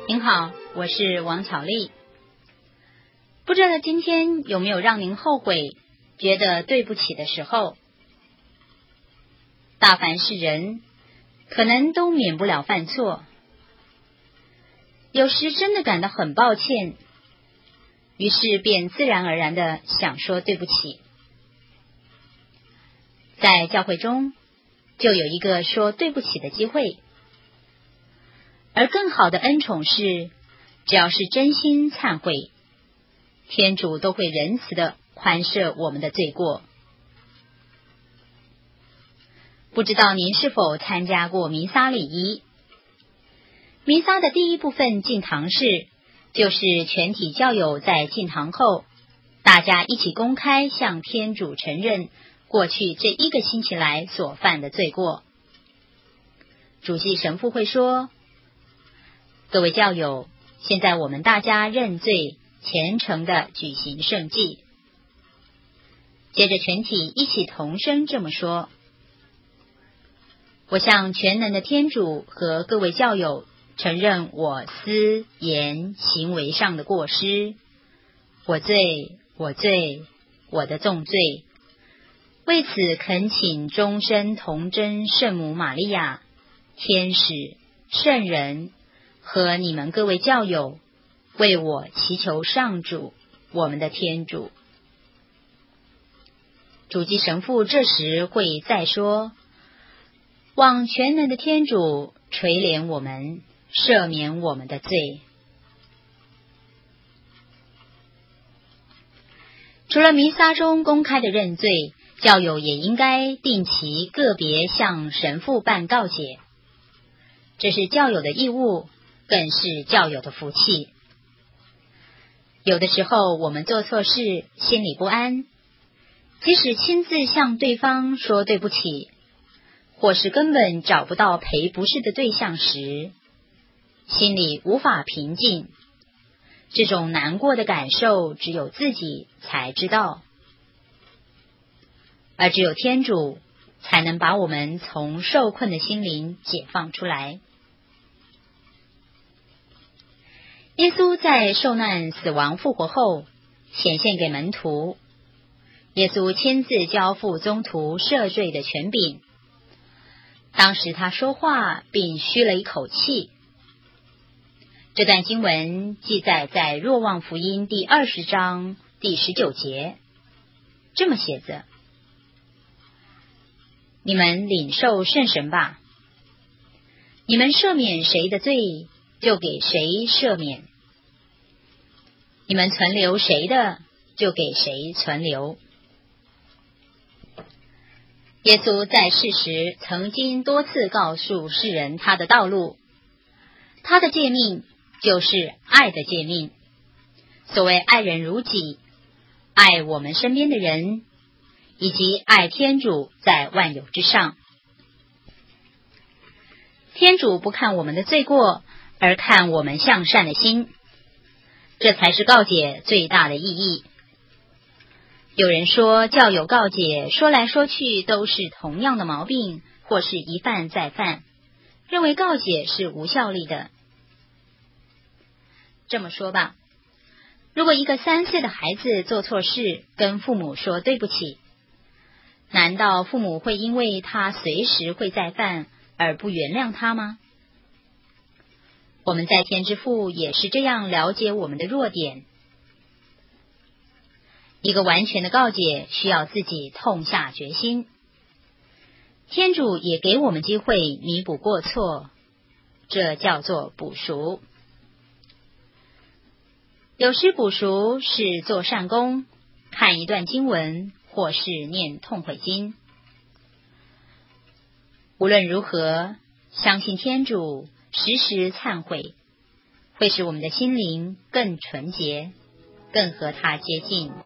您好，我是王巧丽。不知道今天有没有让您后悔，觉得对不起的时候？大凡是人，可能都免不了犯错。有时真的感到很抱歉，于是便自然而然地想说对不起。在教会中，就有一个说对不起的机会。而更好的恩宠是，只要是真心忏悔，天主都会仁慈地宽赦我们的罪过。不知道您是否参加过弥撒礼仪？弥撒的第一部分进堂式，就是全体教友在进堂后，大家一起公开向天主承认过去这一个星期来所犯的罪过。主祭神父会说：各位教友，现在我们大家认罪，虔诚地举行圣祭。接着全体一起同声这么说：我向全能的天主和各位教友承认我思言行为上的过失，我罪，我的重罪。为此恳请终身童真圣母玛利亚、天使、圣人和你们各位教友为我祈求上主，我们的天主。主祭神父这时会再说：望全能的天主垂怜我们，赦免我们的罪。除了弥撒中公开的认罪，教友也应该定期个别向神父办告解，这是教友的义务，更是教友的福气。有的时候我们做错事，心里不安，即使亲自向对方说对不起，或是根本找不到赔不是的对象时，心里无法平静。这种难过的感受只有自己才知道，而只有天主才能把我们从受困的心灵解放出来。耶稣在受难、死亡、复活后显现给门徒，耶稣亲自交付宗徒赦罪的权柄。当时他说话并吁了一口气。这段经文记载在若望福音第20章第19节，这么写着：你们领受圣神吧，你们赦免谁的罪，就给谁赦免；你们存留谁的，就给谁存留。耶稣在世时曾经多次告诉世人他的道路，他的诫命就是爱的诫命。所谓爱人如己，爱我们身边的人，以及爱天主在万有之上。天主不看我们的罪过，而看我们向善的心，这才是告解最大的意义。有人说教友告解说来说去都是同样的毛病，或是一犯再犯，认为告解是无效力的。这么说吧，如果一个3岁的孩子做错事，跟父母说对不起，难道父母会因为他随时会再犯而不原谅他吗？我们在天之父也是这样了解我们的弱点。一个完全的告解需要自己痛下决心，天主也给我们机会弥补过错，这叫做补赎。有时补赎是做善功，看一段经文，或是念痛悔经。无论如何，相信天主，时时忏悔，会使我们的心灵更纯洁，更和他接近。